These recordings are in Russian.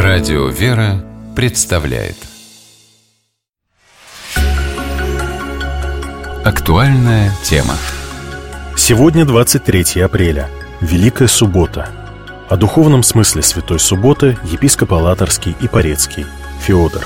Радио «Вера» представляет актуальная тема. Сегодня 23 апреля, Великая Суббота. О духовном смысле Святой Субботы епископ Алаторский и Порецкий Феодор.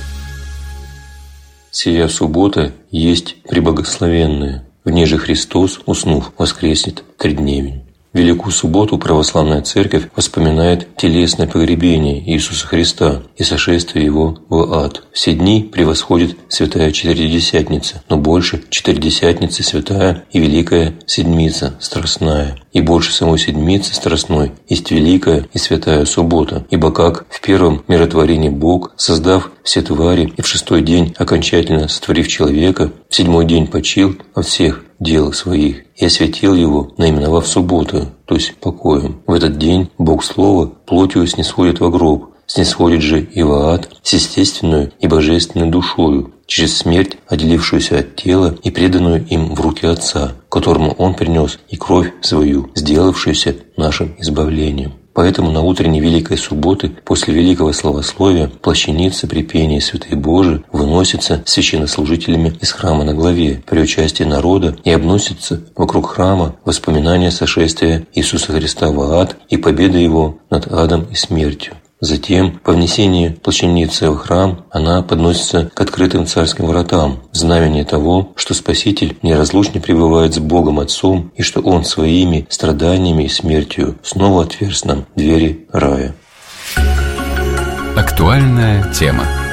«Сия суббота есть преблагословенная, в ней же Христос, уснув, воскреснет тридневень». Великую субботу православная церковь вспоминает телесное погребение Иисуса Христа и сошествие Его в ад. Все дни превосходит святая Четыредесятница, но больше Четыредесятницы святая и Великая Седмица Страстная. И больше самой Седмицы Страстной есть Великая и Святая Суббота, ибо как в первом миротворении Бог, создав все твари и в шестой день окончательно сотворив человека, в седьмой день почил от всех дел своих и осветил его, наименовав субботу, то есть покоем. В этот день Бог Слово плотью снисходит во гроб, снисходит же и в ад с естественную и божественной душою, через смерть, отделившуюся от тела и преданную им в руки Отца, которому Он принес и кровь свою, сделавшуюся нашим избавлением. Поэтому на утренней Великой Субботы, после Великого Славословия, плащаница при пении Святой Божии выносится священнослужителями из храма на главе при участии народа и обносится вокруг храма воспоминания сошествия Иисуса Христа в ад и победы Его над адом и смертью. Затем, по внесении плащаницы в храм, она подносится к открытым царским вратам, в знамение того, что Спаситель неразлучно пребывает с Богом Отцом и что Он своими страданиями и смертью снова отверз нам двери рая. Актуальная тема.